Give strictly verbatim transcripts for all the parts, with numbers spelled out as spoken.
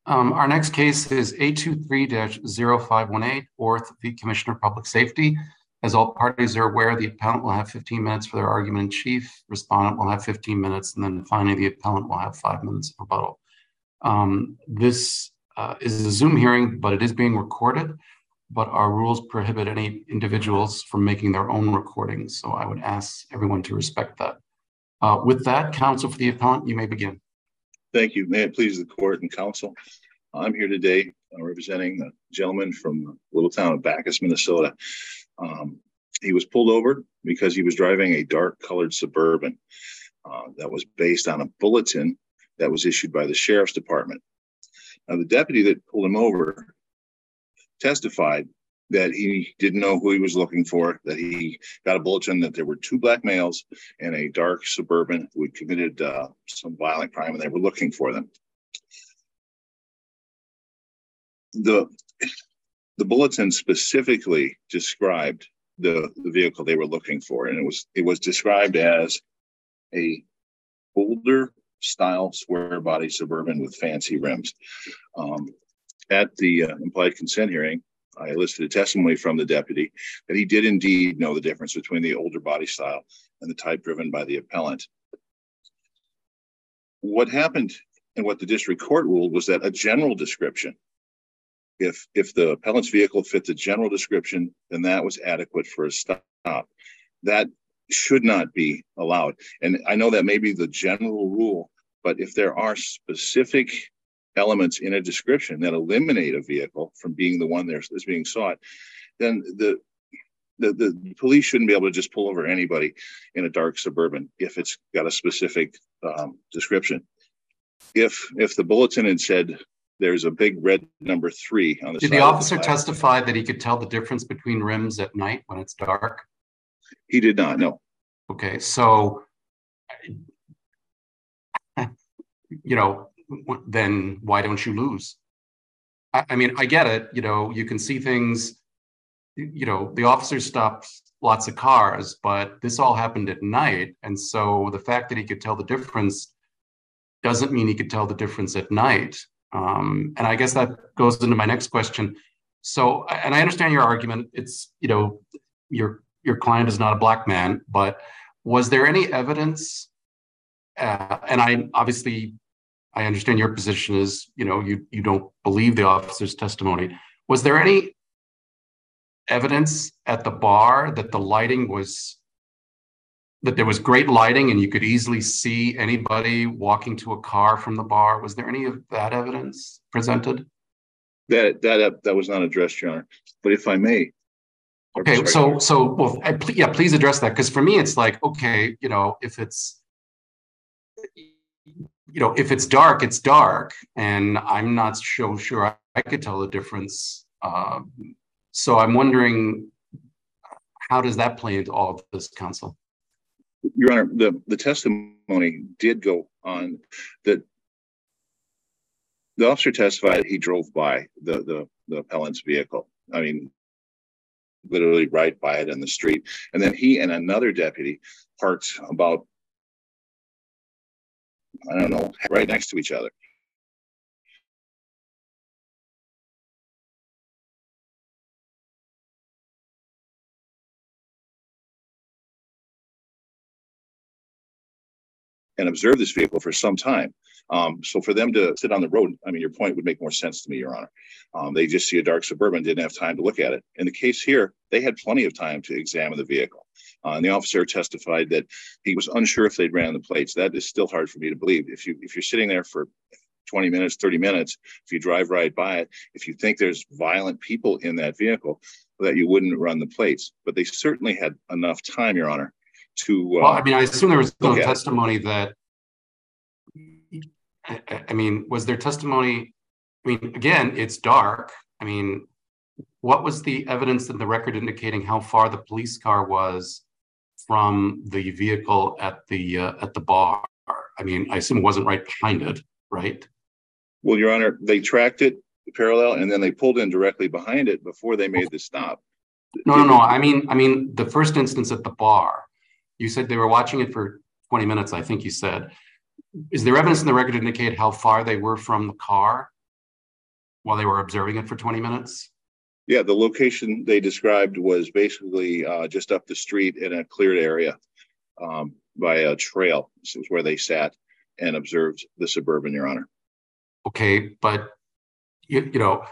Um, our next case is A two three dash zero five one eight, Orth v. Commissioner of Public Safety. As all parties are aware, the appellant will have fifteen minutes for their argument in chief, respondent will have fifteen minutes, and then finally the appellant will have five minutes of rebuttal. Um, this uh, is a Zoom hearing, but it is being recorded, but our rules prohibit any individuals from making their own recordings, so I would ask everyone to respect that. Uh, with that, counsel for the appellant, you may begin. Thank you. May it please the court and counsel. I'm here today uh, representing a gentleman from the little town of Bacchus, Minnesota. Um, he was pulled over because he was driving a dark colored Suburban uh, that was based on a bulletin that was issued by the sheriff's department. Now, the deputy that pulled him over testified that he didn't know who he was looking for, that he got a bulletin that there were two black males in a dark Suburban who had committed uh, some violent crime, and they were looking for them. The, the bulletin specifically described the, the vehicle they were looking for, and it was it was described as a older style square body Suburban with fancy rims. Um, at the uh, implied consent hearing, I elicited a testimony from the deputy that he did indeed know the difference between the older body style and the type driven by the appellant. What happened and what the district court ruled was that a general description, if, if the appellant's vehicle fit the general description, then that was adequate for a stop. That should not be allowed. And I know that may be the general rule, but if there are specific elements in a description that eliminate a vehicle from being the one that's being sought, then the, the the police shouldn't be able to just pull over anybody in a dark Suburban if it's got a specific um, description. If if the bulletin had said there's a big red number three on the Did side. the officer of the testify that he could tell the difference between rims at night when it's dark? He did not, no. Okay, so, you know, then why don't you lose? I, I mean, I get it. You know, you can see things, you know, the officer stopped lots of cars, but this all happened at night. And so the fact that he could tell the difference doesn't mean he could tell the difference at night. Um, and I guess that goes into my next question. So, and I understand your argument. It's, you know, your, your client is not a black man, but was there any evidence? Uh, and I obviously, I understand your position is, you know, you, you don't believe the officer's testimony. Was there any evidence at the bar that the lighting was, that there was great lighting and you could easily see anybody walking to a car from the bar? Was there any of that evidence presented? That that that was not addressed, Your Honor. But if I may. Okay, so, so, well, I, yeah, please address that. Because for me, it's like, okay, you know, if it's, you know, if it's dark, it's dark, and I'm not so sure I, I could tell the difference. Um, so I'm wondering, how does that play into all of this, counsel? Your Honor, the, the testimony did go on that the officer testified he drove by the, the, the appellant's vehicle. I mean, literally right by it in the street. And then he and another deputy parked about, I don't know, right next to each other. And observe this vehicle for some time. Um, so for them to sit on the road, I mean, your point would make more sense to me, Your Honor. Um, they just see a dark Suburban, didn't have time to look at it. In the case here, they had plenty of time to examine the vehicle. Uh, and the officer testified that he was unsure if they'd ran the plates. That is still hard for me to believe. If you if you're sitting there for twenty minutes, thirty minutes, if you drive right by it, if you think there's violent people in that vehicle, that you wouldn't run the plates. But they certainly had enough time, Your Honor, to. Uh, well, I mean, I assume there was no testimony that. I, I mean, was there testimony? I mean, again, it's dark. I mean, what was the evidence in the record indicating how far the police car was from the vehicle at the uh, at the bar? I mean, I assume it wasn't right behind it, right? Well, Your Honor, they tracked it parallel, and then they pulled in directly behind it before they made the stop. No, no, no. I mean, I mean, the first instance at the bar, you said they were watching it for twenty minutes, I think you said. Is there evidence in the record to indicate how far they were from the car? while they were observing it for twenty minutes? Yeah, the location they described was basically uh, just up the street in a cleared area um, by a trail. This is where they sat and observed the Suburban, Your Honor. Okay, but you, you know,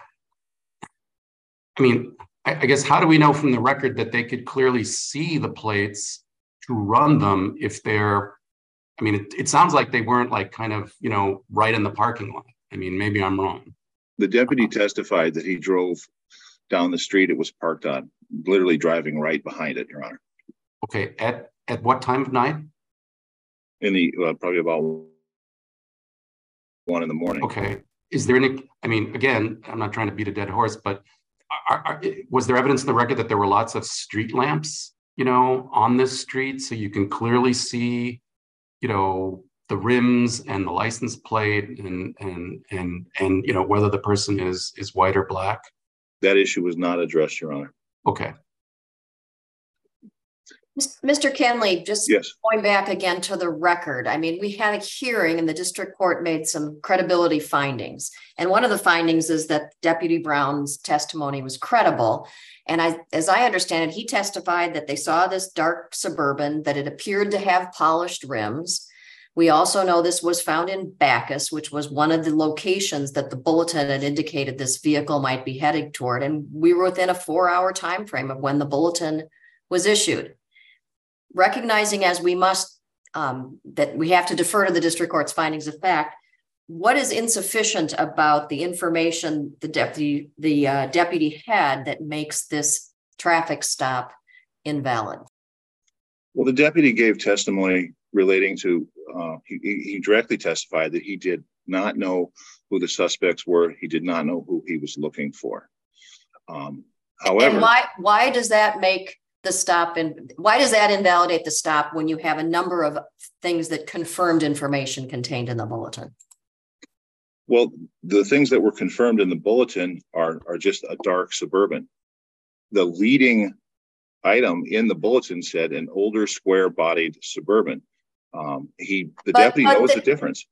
I mean, I, I guess how do we know from the record that they could clearly see the plates to run them if they're, I mean, it, it sounds like they weren't like kind of, you know, right in the parking lot. I mean, maybe I'm wrong. The deputy testified that he drove down the street it was parked on, literally driving right behind it, Your Honor. Okay, at at what time of night? In the, uh, probably about one in the morning. Okay. Is there any, I mean, again, I'm not trying to beat a dead horse, but are, are, was there evidence in the record that there were lots of street lamps, you know, on this street so you can clearly see, you know, the rims and the license plate and, and, and, and, you know, whether the person is, is white or black? That issue was not addressed, Your Honor. Okay. Mister Kenley, just yes. going back again to the record. I mean, we had a hearing and the district court made some credibility findings. And one of the findings is that Deputy Brown's testimony was credible. And I, as I understand it, he testified that they saw this dark Suburban, that it appeared to have polished rims. We also know this was found in Bacchus, which was one of the locations that the bulletin had indicated this vehicle might be heading toward. And we were within a four hour time frame of when the bulletin was issued. Recognizing as we must, um, that we have to defer to the district court's findings of fact, what is insufficient about the information the deputy, the uh, deputy had that makes this traffic stop invalid? Well, the deputy gave testimony relating to, uh, he, he directly testified that he did not know who the suspects were. He did not know who he was looking for. Um, however, and why, why does that make the stop, and why does that invalidate the stop when you have a number of things that confirmed information contained in the bulletin? Well, the things that were confirmed in the bulletin are, are just a dark Suburban. The leading item in the bulletin said an older square bodied Suburban. Um, he, the but, deputy but knows the, the difference.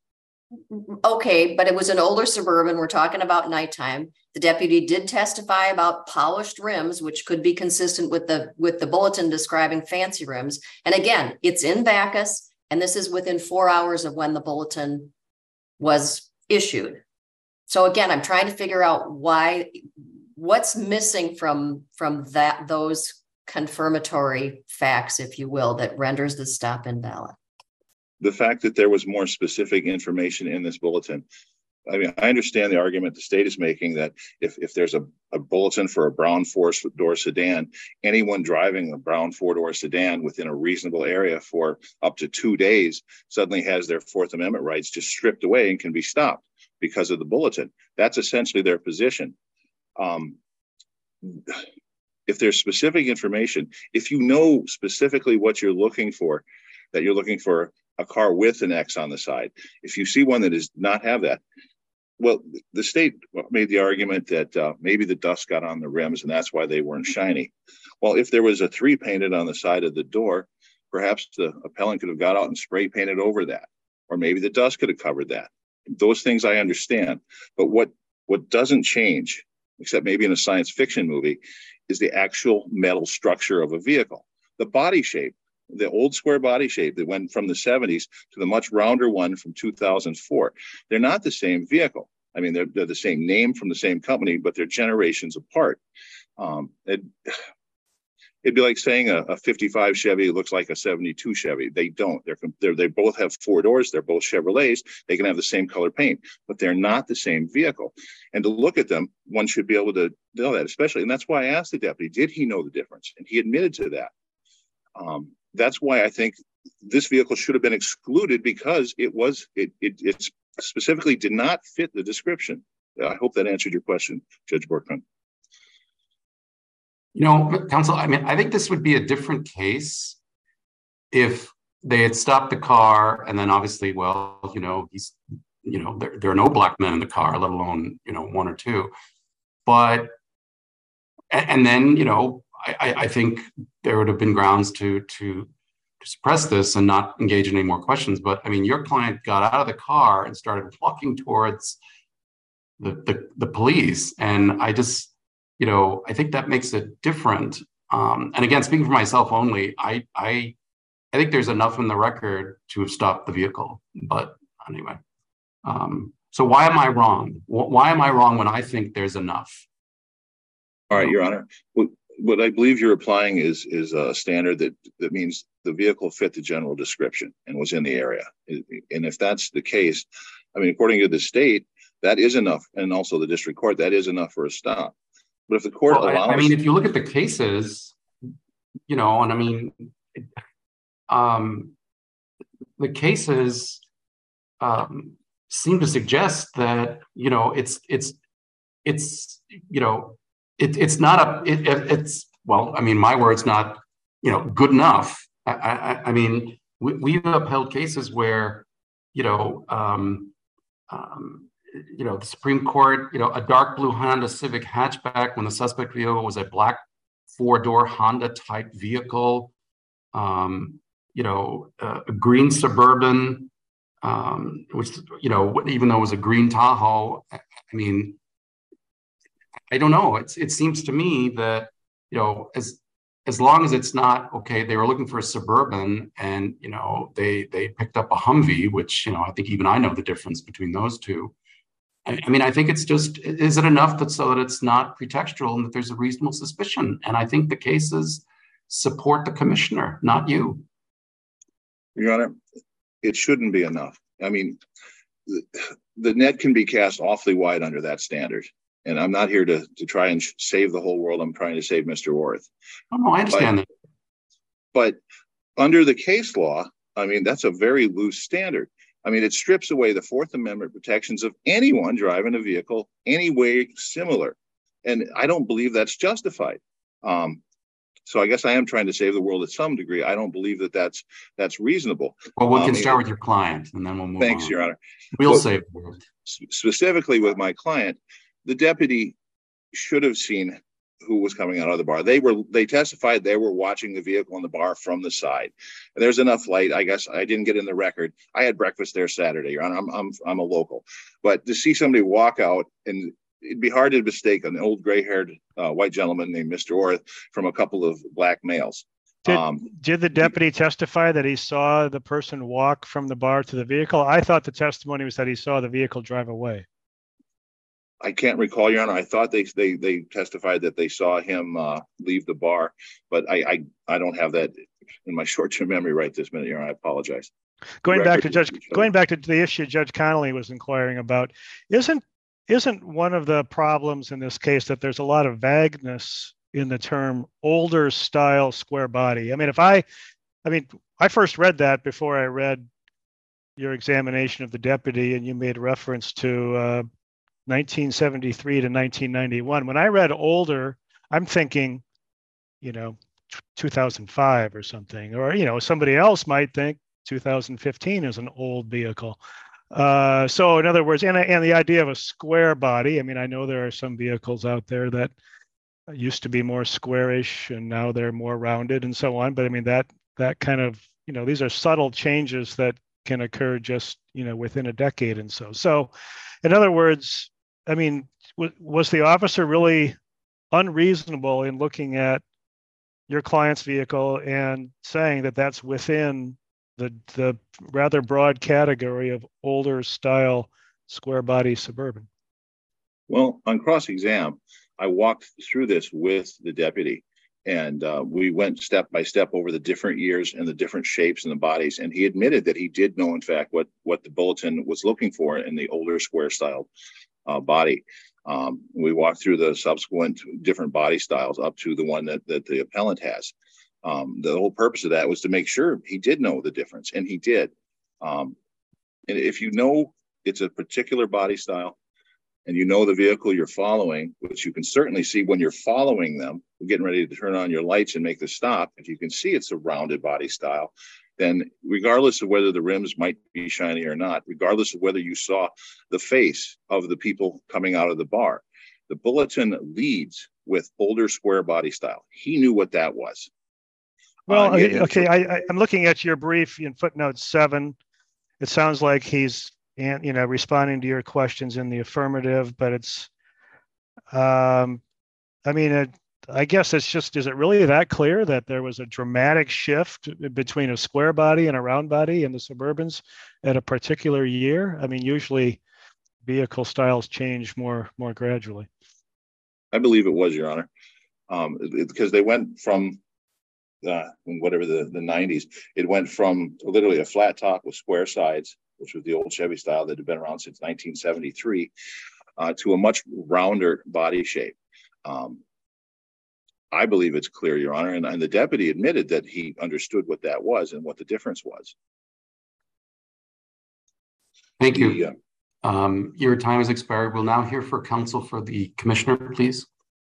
Okay, but it was an older Suburban. We're talking about nighttime. The deputy did testify about polished rims, which could be consistent with the with the bulletin describing fancy rims. And again, it's in Bacchus, and this is within four hours of when the bulletin was issued. So again, I'm trying to figure out why, what's missing from from that those confirmatory facts, if you will, that renders the stop invalid. The fact that there was more specific information in this bulletin. I mean, I understand the argument the state is making that if, if there's a, a bulletin for a brown four-door sedan, anyone driving a brown four-door sedan within a reasonable area for up to two days suddenly has their Fourth Amendment rights just stripped away and can be stopped because of the bulletin. That's essentially their position. Um, if there's specific information, if you know specifically what you're looking for, that you're looking for a car with an X on the side. If you see one that does not have that, well, the state made the argument that uh, maybe the dust got on the rims and that's why they weren't shiny. Well, if there was a three painted on the side of the door, perhaps the appellant could have got out and spray painted over that, or maybe the dust could have covered that. Those things I understand, but what what doesn't change, except maybe in a science fiction movie, is the actual metal structure of a vehicle, the body shape. The old square body shape that went from the seventies to the much rounder one from two thousand four. They're not the same vehicle. I mean, they're, they're the same name from the same company, but they're generations apart. Um, it, it'd be like saying a, a fifty-five Chevy looks like a seventy-two Chevy. They don't. They're, they're they both have four doors. They're both Chevrolets. They can have the same color paint, but they're not the same vehicle. And to look at them, one should be able to know that, especially. And that's why I asked the deputy, did he know the difference? And he admitted to that. Um, That's why I think this vehicle should have been excluded, because it was it, it it specifically did not fit the description. I hope that answered your question, Judge Borkman. You know, counsel, I mean, I think this would be a different case if they had stopped the car and then obviously, well, you know, he's, you know, there, there are no black men in the car, let alone, you know, one or two. But, and then, you know, I, I think there would have been grounds to, to to suppress this and not engage in any more questions. But I mean, your client got out of the car and started walking towards the, the, the police. And I just, you know, I think that makes it different. Um, and again, speaking for myself only, I, I, I think there's enough in the record to have stopped the vehicle. But anyway, um, so why am I wrong? Why am I wrong when I think there's enough? All right, Your Honor. What, what I believe you're applying is is a standard that that means the vehicle fit the general description and was in the area. And if that's the case, I mean, according to the state, that is enough, and also the district court, that is enough for a stop. But if the court well, allows, I, I mean, if you look at the cases, you know, and I mean, um, the cases um, seem to suggest that you know it's it's it's you know it, it's not a it, it's well, I mean, my word's not you know good enough. I, I, I mean, we, we've upheld cases where you know. Um, um, you know, the Supreme Court, you know, a dark blue Honda Civic hatchback when the suspect vehicle was a black four-door Honda type vehicle, um, you know, uh, a green Suburban, um, which, you know, even though it was a green Tahoe, I mean, I don't know. It's, it seems to me that, you know, as, as long as it's not, okay, they were looking for a Suburban and, you know, they, they picked up a Humvee, which, you know, I think even I know the difference between those two. I mean, I think it's just, is it enough that so that it's not pretextual and that there's a reasonable suspicion? And I think the cases support the commissioner, not you. Your Honor, it shouldn't be enough. I mean, the, the net can be cast awfully wide under that standard. And I'm not here to, to try and save the whole world. I'm trying to save Mister Orth. Oh, no, I understand but, that. But under the case law, I mean, that's a very loose standard. I mean, it strips away the Fourth Amendment protections of anyone driving a vehicle any way similar. And I don't believe that's justified. Um, so I guess I am trying to save the world at some degree. I don't believe that that's that's reasonable. Well, we um, can start with your client and then we'll move thanks, on. Your Honor. We'll Well, save the world. Specifically with my client, the deputy should have seen who was coming out of the bar. They were, they testified they were watching the vehicle in the bar from the side. There's enough light. I guess I didn't get in the record. I had breakfast there Saturday, Your Honor. I'm, I'm, I'm a local, but to see somebody walk out, and it'd be hard to mistake an old gray-haired uh, white gentleman named Mister Orth from a couple of black males. Did, um, did the deputy testify that he saw the person walk from the bar to the vehicle? I thought the testimony was that he saw the vehicle drive away. I can't recall, Your Honor. I thought they they they testified that they saw him uh, leave the bar, but I, I I don't have that in my short-term memory right this minute, Your Honor. I apologize. Going back to Judge, going back to the issue Judge Connolly was inquiring about, isn't isn't one of the problems in this case that there's a lot of vagueness in the term older style square body? I mean, if I, I mean, I first read that before I read your examination of the deputy, and you made reference to uh, nineteen seventy-three to nineteen ninety-one. When I read older, I'm thinking, you know, two thousand five or something, or, you know, somebody else might think two thousand fifteen is an old vehicle. Uh, so in other words, and, and the idea of a square body, I mean, I know there are some vehicles out there that used to be more squarish and now they're more rounded and so on. But I mean, that, that kind of, you know, these are subtle changes that can occur just, you know, within a decade and so. So in other words, I mean, w- was the officer really unreasonable in looking at your client's vehicle and saying that that's within the the rather broad category of older style square body Suburban? Well, on cross-exam, I walked through this with the deputy, and uh, we went step by step over the different years and the different shapes and the bodies. And he admitted that he did know, in fact, what, what the bulletin was looking for in the older square style uh, body. Um, we walked through the subsequent different body styles up to the one that, that the appellant has. Um, the whole purpose of that was to make sure he did know the difference, and he did. Um, and if you know it's a particular body style, and you know the vehicle you're following, which you can certainly see when you're following them, getting ready to turn on your lights and make the stop, if you can see it's a rounded body style, then regardless of whether the rims might be shiny or not, regardless of whether you saw the face of the people coming out of the bar, the bulletin leads with older square body style. He knew what that was. Well, uh, okay, I, I, I'm looking at your brief in footnote seven. It sounds like he's and, you know, responding to your questions in the affirmative, but it's, um, I mean, it, I guess it's just, is it really that clear that there was a dramatic shift between a square body and a round body in the Suburbans at a particular year? I mean, usually vehicle styles change more, more gradually. I believe it was, Your Honor, um, it, because they went from uh, whatever the, the nineties, it went from literally a flat top with square sides, which was the old Chevy style that had been around since nineteen seventy-three, uh, to a much rounder body shape. Um, I believe it's clear, Your Honor, and, and the deputy admitted that he understood what that was and what the difference was. Thank you. The, uh, Um, your time has expired. We'll now hear for counsel for the commissioner, please.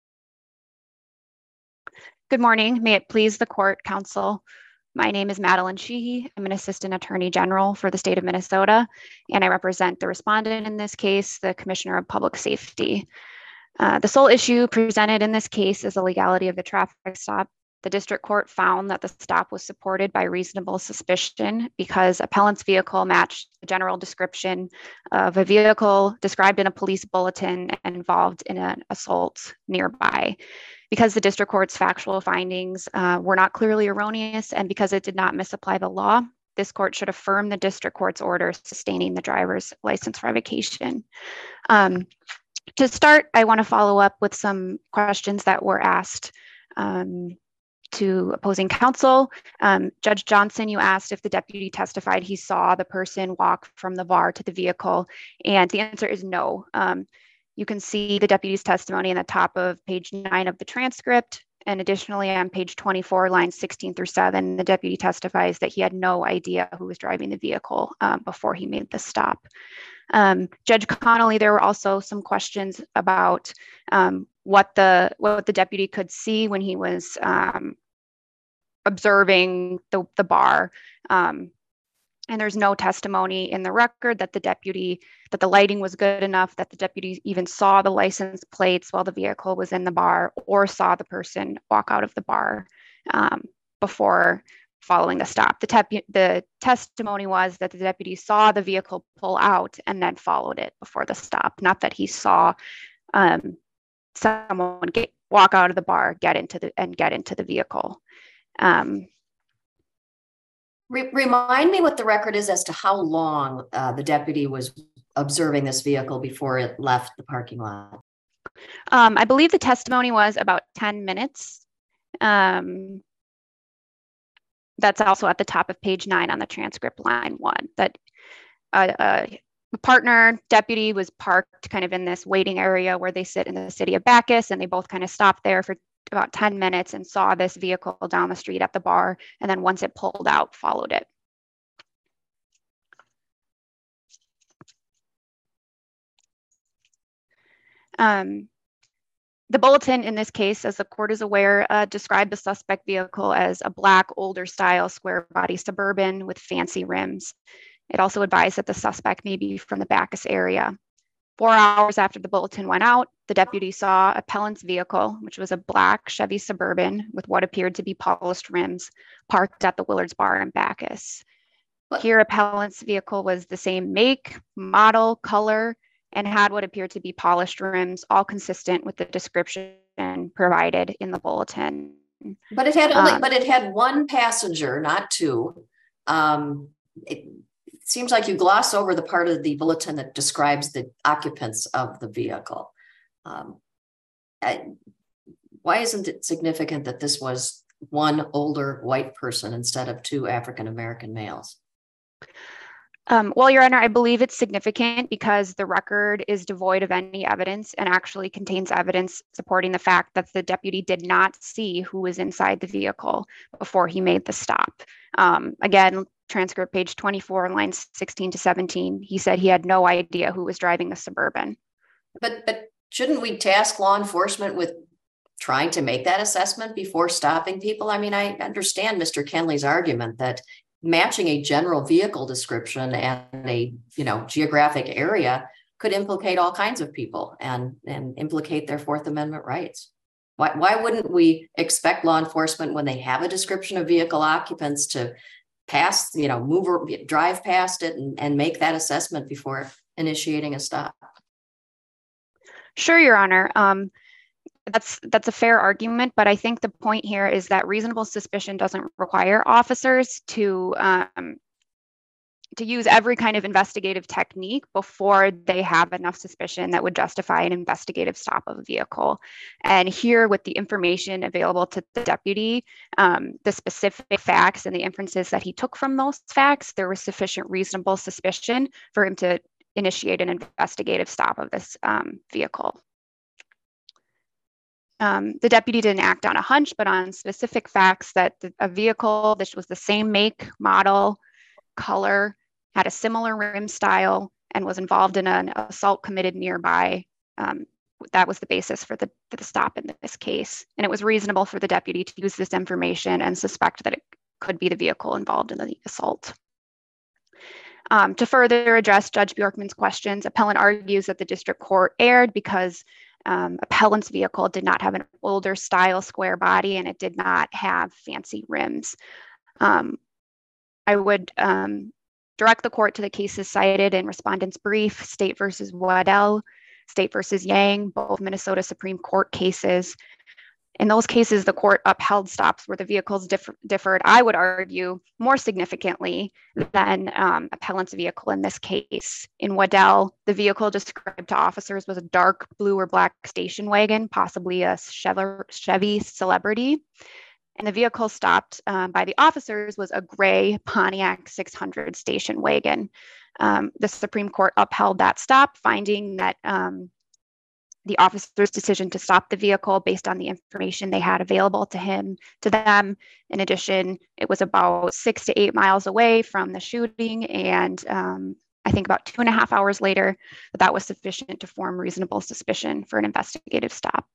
Good morning. May it please the court, counsel. My name is Madeline Sheehy. I'm an assistant attorney general for the state of Minnesota, and I represent the respondent in this case, the Commissioner of Public Safety. Uh, the sole issue presented in this case is the legality of the traffic stop. The district court found that the stop was supported by reasonable suspicion because appellant's vehicle matched the general description of a vehicle described in a police bulletin and involved in an assault nearby. Because the district court's factual findings uh, were not clearly erroneous and because it did not misapply the law, this court should affirm the district court's order sustaining the driver's license revocation. Um, to start, I want to follow up with some questions that were asked um, to opposing counsel. Um, Judge Johnson, you asked if the deputy testified he saw the person walk from the bar to the vehicle, and the answer is no. Um, you can see the deputy's testimony in the top of page nine of the transcript, and additionally on page twenty-four, lines sixteen through seven, the deputy testifies that he had no idea who was driving the vehicle um, before he made the stop. Um, Judge Connolly, there were also some questions about um, what the what the deputy could see when he was um, observing the, the bar. Um, and there's no testimony in the record that the deputy, that the lighting was good enough, that the deputy even saw the license plates while the vehicle was in the bar or saw the person walk out of the bar um, before following the stop. The, tepu- the testimony was that the deputy saw the vehicle pull out and then followed it before the stop, not that he saw um, someone get, walk out of the bar, get into the and get into the vehicle. Um, Re- remind me what the record is as to how long uh, the deputy was observing this vehicle before it left the parking lot. Um, I believe the testimony was about ten minutes. Um, that's also at the top of page nine on the transcript, line one, that uh, uh, a partner deputy was parked kind of in this waiting area where they sit in the city of Bacchus, and they both kind of stopped there for about ten minutes and saw this vehicle down the street at the bar. And then once it pulled out, followed it. Um, the bulletin in this case, as the court is aware, uh, described the suspect vehicle as a black, older style square body Suburban with fancy rims. It also advised that the suspect may be from the Bacchus area. Four hours after the bulletin went out, the deputy saw appellant's vehicle, which was a black Chevy Suburban with what appeared to be polished rims, parked at the Willard's Bar in Bacchus. Here, appellant's vehicle was the same make, model, color, and had what appeared to be polished rims, all consistent with the description provided in the bulletin. But it had only, um, but it had one passenger, not two. Um, it seems like you gloss over the part of the bulletin that describes the occupants of the vehicle. Um, I, why isn't it significant that this was one older white person instead of two African-American males? Um, well, Your Honor, I believe it's significant because the record is devoid of any evidence and actually contains evidence supporting the fact that the deputy did not see who was inside the vehicle before he made the stop. Um, again, transcript page twenty-four, lines sixteen to seventeen, he said he had no idea who was driving the Suburban. But, but shouldn't we task law enforcement with trying to make that assessment before stopping people? I mean, I understand Mister Kenley's argument that matching a general vehicle description and a, you know, geographic area could implicate all kinds of people and, and implicate their Fourth Amendment rights. Why, why wouldn't we expect law enforcement when they have a description of vehicle occupants to pass, you know, move or drive past it and, and make that assessment before initiating a stop. Sure, Your Honor. Um, that's that's a fair argument, but I think the point here is that reasonable suspicion doesn't require officers to um, to use every kind of investigative technique before they have enough suspicion that would justify an investigative stop of a vehicle. And here, with the information available to the deputy, um, the specific facts and the inferences that he took from those facts, there was sufficient reasonable suspicion for him to initiate an investigative stop of this um, vehicle. Um, the deputy didn't act on a hunch, but on specific facts that the, a vehicle, this was the same make, model, color, had a similar rim style, and was involved in an assault committed nearby. Um, that was the basis for the, for the stop in this case. And it was reasonable for the deputy to use this information and suspect that it could be the vehicle involved in the assault. Um, to further address Judge Bjorkman's questions, appellant argues that the district court erred because um, appellant's vehicle did not have an older style square body and it did not have fancy rims. Um, I would um, direct the court to the cases cited in respondent's brief, State versus Waddell, State versus Yang, both Minnesota Supreme Court cases. In those cases, the court upheld stops where the vehicles differ, differed, I would argue, more significantly than um, appellant's vehicle in this case. In Waddell, the vehicle described to officers was a dark blue or black station wagon, possibly a Chevy Celebrity. And the vehicle stopped um, by the officers was a gray Pontiac six hundred station wagon. Um, the Supreme Court upheld that stop, finding that um, the officer's decision to stop the vehicle based on the information they had available to him, to them. In addition, it was about six to eight miles away from the shooting. And um, I think about two and a half hours later, that, that was sufficient to form reasonable suspicion for an investigative stop.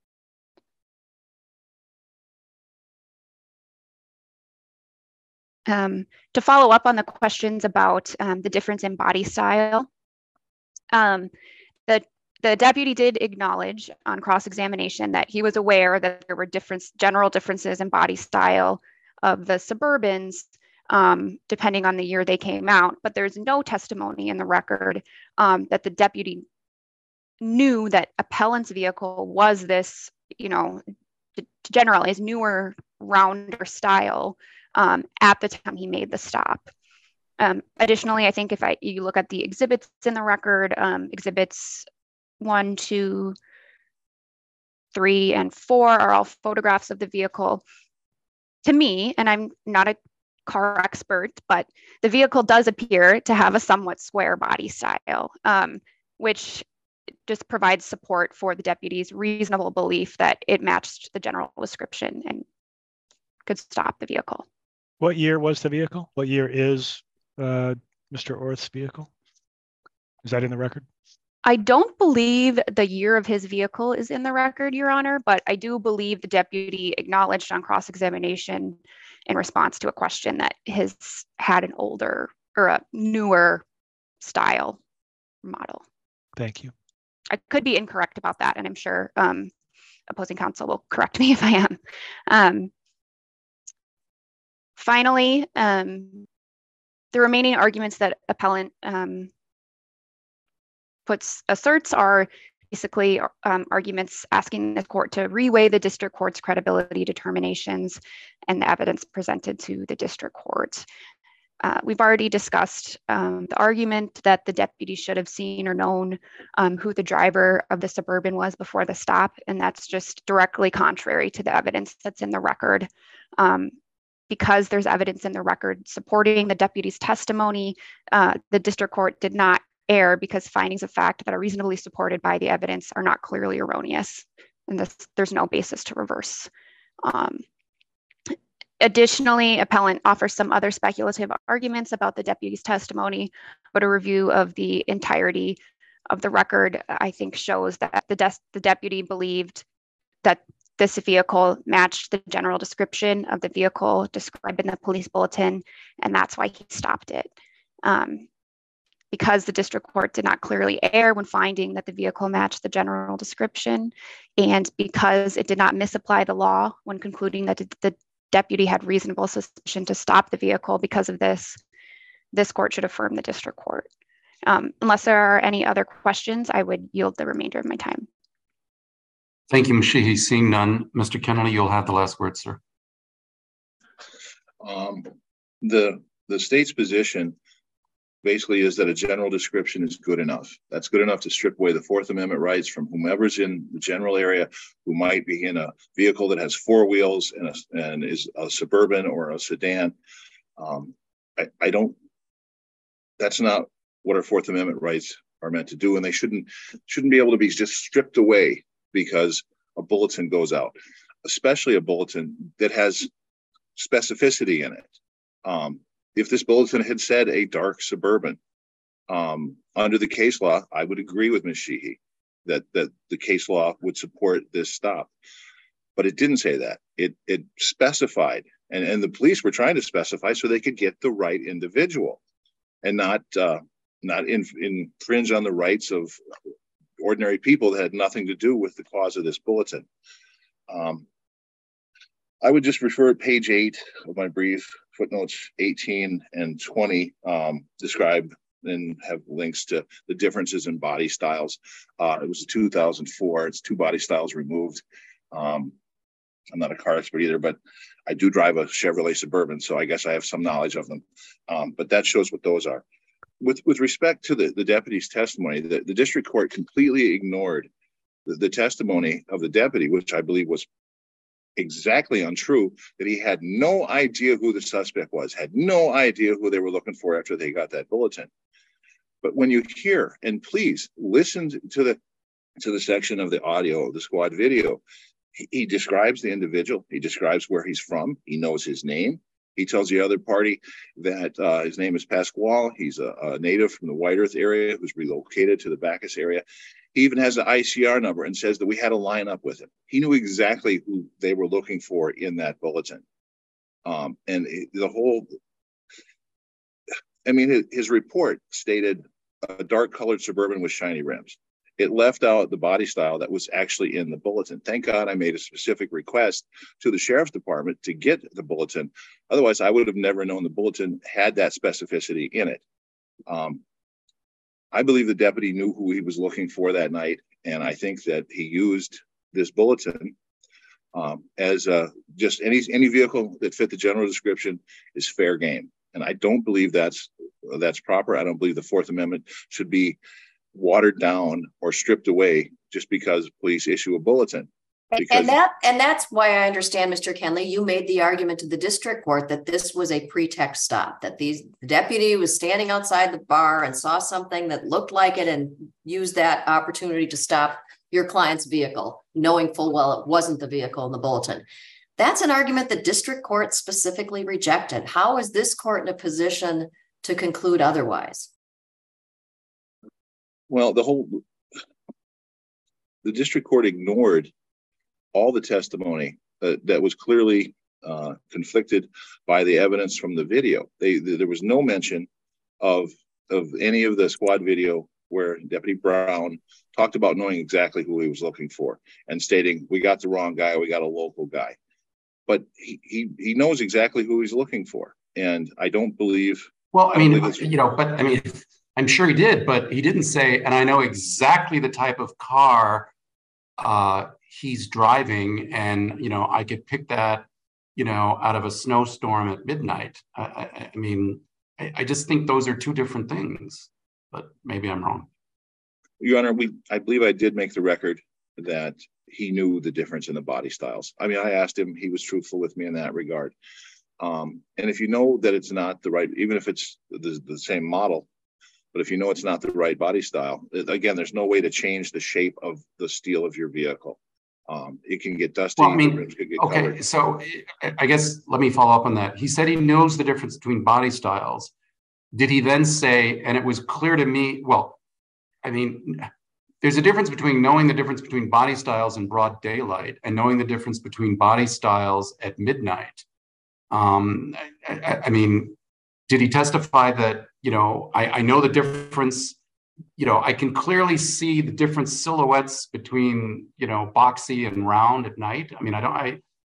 Um, to follow up on the questions about um, the difference in body style, um, the, the deputy did acknowledge on cross-examination that he was aware that there were different general differences in body style of the Suburbans, um, depending on the year they came out, but there's no testimony in the record um, that the deputy knew that appellant's vehicle was this, you know, to generalize, newer, rounder style Um, at the time he made the stop. Um, additionally, I think if I, you look at the exhibits in the record, um, exhibits one, two, three, and four are all photographs of the vehicle. To me, and I'm not a car expert, but the vehicle does appear to have a somewhat square body style, um, which just provides support for the deputy's reasonable belief that it matched the general description and could stop the vehicle. What year was the vehicle? What year is uh, Mister Orth's vehicle? Is that in the record? I don't believe the year of his vehicle is in the record, Your Honor, but I do believe the deputy acknowledged on cross-examination in response to a question that his had an older or a newer style model. Thank you. I could be incorrect about that, and I'm sure um, opposing counsel will correct me if I am. Um, Finally, um, the remaining arguments that appellant um, puts asserts are basically um, arguments asking the court to reweigh the district court's credibility determinations and the evidence presented to the district court. Uh, we've already discussed um, the argument that the deputy should have seen or known um, who the driver of the Suburban was before the stop, and that's just directly contrary to the evidence that's in the record. Um, Because there's evidence in the record supporting the deputy's testimony, uh, the district court did not err because findings of fact that are reasonably supported by the evidence are not clearly erroneous, and this, there's no basis to reverse. Um, additionally, appellant offers some other speculative arguments about the deputy's testimony, but a review of the entirety of the record, I think, shows that the, de- the deputy believed that this vehicle matched the general description of the vehicle described in the police bulletin, and that's why he stopped it. Um, because the district court did not clearly err when finding that the vehicle matched the general description, and because it did not misapply the law when concluding that the deputy had reasonable suspicion to stop the vehicle. Because of this, this court should affirm the district court. Um, unless there are any other questions, I would yield the remainder of my time. Thank you, Miz Sheehy. Seeing none, Mister Kennelly, you'll have the last word, sir. Um, the the state's position basically is that a general description is good enough. That's good enough to strip away the Fourth Amendment rights from whomever's in the general area who might be in a vehicle that has four wheels and, a, and is a Suburban or a sedan. Um, I, I don't, that's not what our Fourth Amendment rights are meant to do, and they shouldn't shouldn't be able to be just stripped away because a bulletin goes out, especially a bulletin that has specificity in it. Um, if this bulletin had said a dark Suburban, um, under the case law, I would agree with Miz Sheehy that that the case law would support this stop. But it didn't say that. It it specified, and, and the police were trying to specify so they could get the right individual and not uh, not in, infringe on the rights of ordinary people that had nothing to do with the cause of this bulletin. Um, I would just refer to page eight of my brief, footnotes eighteen and twenty um, describe and have links to the differences in body styles. Uh, it was two thousand four, it's two body styles removed. Um, I'm not a car expert either, but I do drive a Chevrolet Suburban, so I guess I have some knowledge of them. Um, but that shows what those are. With with respect to the, the deputy's testimony, the, the district court completely ignored the, the testimony of the deputy, which I believe was exactly untrue, that he had no idea who the suspect was, had no idea who they were looking for after they got that bulletin. But when you hear, and please listen to the to the section of the audio of the squad video, he, he describes the individual, he describes where he's from, he knows his name. He tells the other party that uh, his name is Pasquale. He's a, a native from the White Earth area who's relocated to the Bacchus area. He even has an I C R number and says that we had a lineup with him. He knew exactly who they were looking for in that bulletin. Um, and it, the whole, I mean, his, his report stated a dark colored Suburban with shiny rims. It left out the body style that was actually in the bulletin. Thank God I made a specific request to the sheriff's department to get the bulletin. Otherwise, I would have never known the bulletin had that specificity in it. Um, I believe the deputy knew who he was looking for that night, and I think that he used this bulletin um, as uh, just any any vehicle that fit the general description is fair game. And I don't believe that's that's proper. I don't believe the Fourth Amendment should be watered down or stripped away just because police issue a bulletin. Because and that and that's why I understand, Mister Kenley, you made the argument to the district court that this was a pretext stop, that these, the deputy was standing outside the bar and saw something that looked like it and used that opportunity to stop your client's vehicle, knowing full well it wasn't the vehicle in the bulletin. That's an argument the district court specifically rejected. How is this court in a position to conclude otherwise? Well, the whole, the district court ignored all the testimony uh, that was clearly uh, conflicted by the evidence from the video. They, there was no mention of, of any of the squad video where Deputy Brown talked about knowing exactly who he was looking for and stating, we got the wrong guy, we got a local guy. But he, he, he knows exactly who he's looking for. And I don't believe... Well, I mean, you know, but I mean, I'm sure he did, but he didn't say, and I know exactly the type of car uh, he's driving, and, you know, I could pick that, you know, out of a snowstorm at midnight. I, I, I mean, I, I just think those are two different things, but maybe I'm wrong. Your Honor, we, I believe I did make the record that he knew the difference in the body styles. I mean, I asked him, he was truthful with me in that regard. Um, and if you know that it's not the right, even if it's the, the same model, but if you know it's not the right body style, again, there's no way to change the shape of the steel of your vehicle. Um, it can get dusty. Well, I mean, get okay, colored. So I guess let me follow up on that. He said he knows the difference between body styles. Did he then say, and it was clear to me, well, I mean, there's a difference between knowing the difference between body styles in broad daylight and knowing the difference between body styles at midnight. Um, I, I mean, did he testify that, you know, I, I know the difference, you know, I can clearly see the different silhouettes between, you know, boxy and round at night. I mean, I don't, I,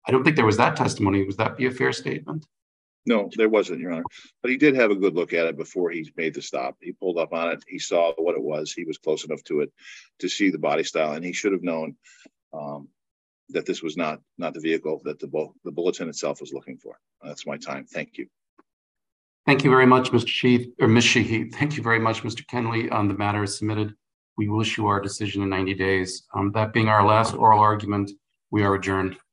I don't think there was that testimony. Would that be a fair statement? No, there wasn't, Your Honor. But he did have a good look at it before he made the stop. He pulled up on it. He saw what it was. He was close enough to it to see the body style, and he should have known um, that this was not not the vehicle that the bu- the bulletin itself was looking for. That's my time. Thank you. Thank you very much, Mister Sheath, or Miz Sheehy. Thank you very much, Mister Kenley. On the matter is submitted. We will issue our decision in ninety days. Um, that being our last oral argument, we are adjourned.